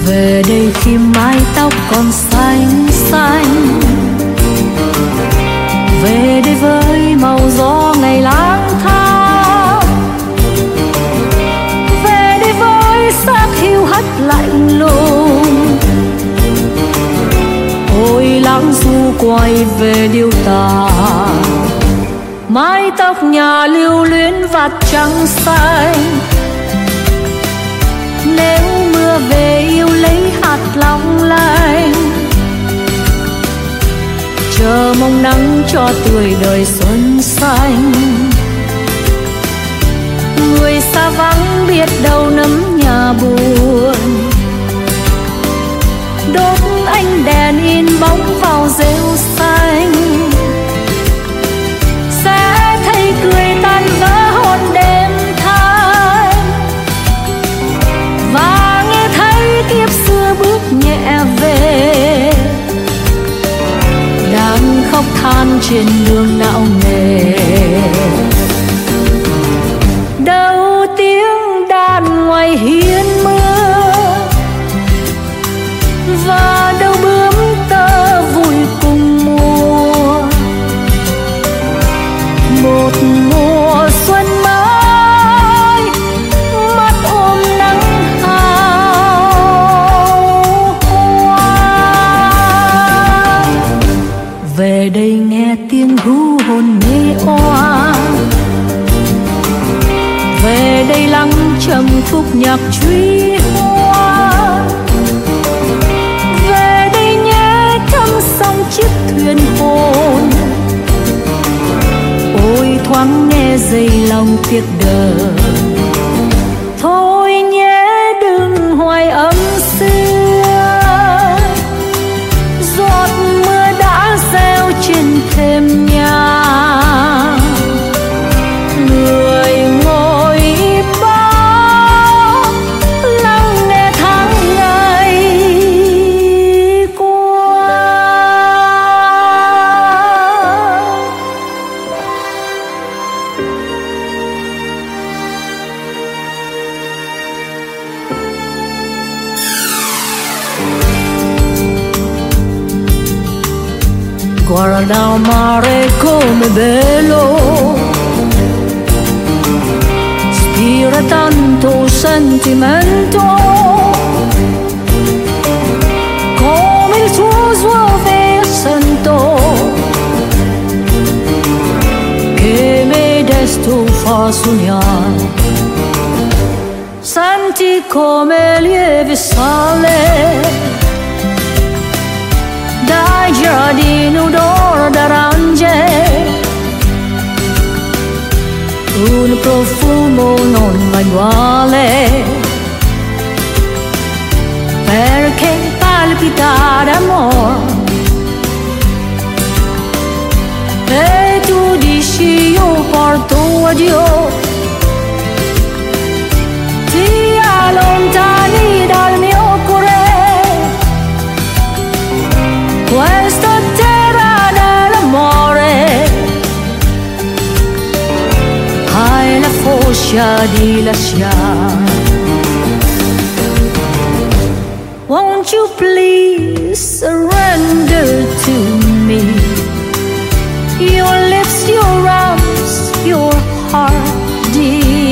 về đây khi mái tóc còn xanh xanh, về đây với màu gió ngày lang thang, về đây với xác hiu hắt lạnh lùng. Ôi lãng du quay về điêu tà, mái tóc nhà lưu luyến vạt trắng xanh. Nếu mưa về yêu lấy hạt long lanh, chờ mong nắng cho tươi đời xuân xanh. Người xa vắng biết đâu nấm nhà buồn, đốt ánh đèn in bóng vào rêu xanh. Sẽ thấy cười tan vỡ hôn đêm thanh, và nghe thấy kiếp xưa bước nhẹ về, đang khóc than trên đường não nề. Đâu tiếng đàn ngoài hiên mưa, và đâu bướm tơ vui cùng mùa. Một mùa xuân mới, mắt ôm nắng hào hoa. Về đây nghe tiếng ru hồn mê oa, về đây lắng trầm khúc nhạc truy hoa. Về đây nhé thăm sông chiếc thuyền hồn, ôi thoáng nghe dây lòng tiếc đời. Thôi nhé đừng hoài ấm xưa, giọt mưa đã reo trên thềm nhà. Người ngồi im bóng lắng nghe tháng ngày qua. Guarda il mare come bello, ispira tanto sentimento, come il tuo suave accento, che mi desto fa sognare. Senti come lieve sale dai giardini odore d'arance, un profumo non uguale, perché palpita d'amore. E tu dici io porto addio, ti allontani dal mio cuore. Questa terra dell'amore, hai la forza di lasciare. Won't you please surrender to me your lips, your arms, your heart, dear?